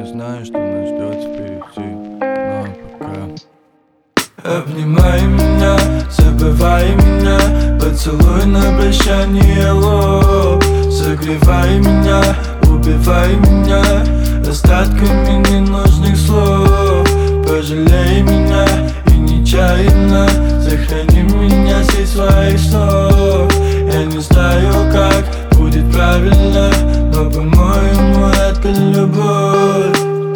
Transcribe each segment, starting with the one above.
знаю, что нас ждет впереди, но пока. Обнимай меня, забывай меня, поцелуй на прощание лоб. Согревай меня, убивай меня остатками ненужных слов. Пожалей меня и нечаянно сохрани меня среди своих снов. Я не знаю, как будет правильно, но, по-моему, это любовь.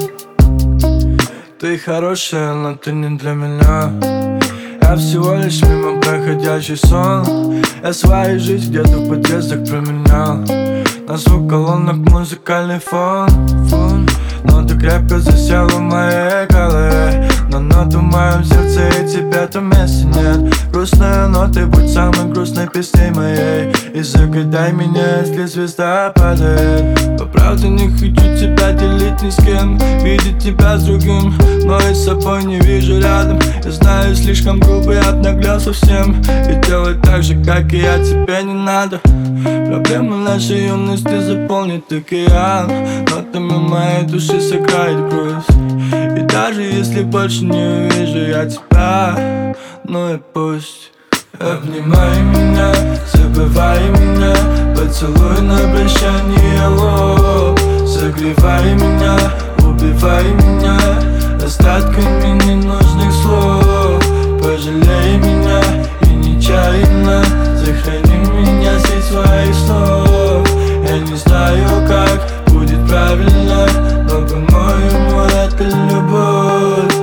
Ты хорошая, но ты не для меня. Я всего лишь мимо проходящий сон. Я свою жизнь где-то в подъездах променял на звук колонок музыкальный фон. Но ты крепко засела в моей голове, но ноты в моем сердце и тебя там места нет. Грустная нота, будь самой грустной песней моей, и загадай меня, если звезда падает. По правде не хочу тебя делить ни с кем, видеть тебя с другим, но и с собой не вижу рядом. Я знаю, слишком грубо, я обнаглел совсем, и делай так же, как и я, тебе не надо. Проблемы нашей юности заполнит океан, нотами моей души сыграет грусть. И даже если больше не увижу я тебя, ну и пусть. Обнимай меня, забывай меня, поцелуй на прощание лоб. Согревай меня, убивай меня остатками ненужных слов. Пожалей меня и нечаянно сохрани меня среди своих снов. Я не знаю, как будет правильно, но, по-моему, это любовь.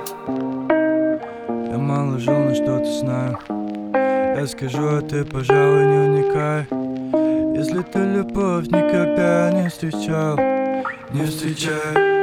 Я мало жил, но что-то знаю. Я скажу, а ты, пожалуй, не вникай. Если ты любовь никогда не встречал, не встречай.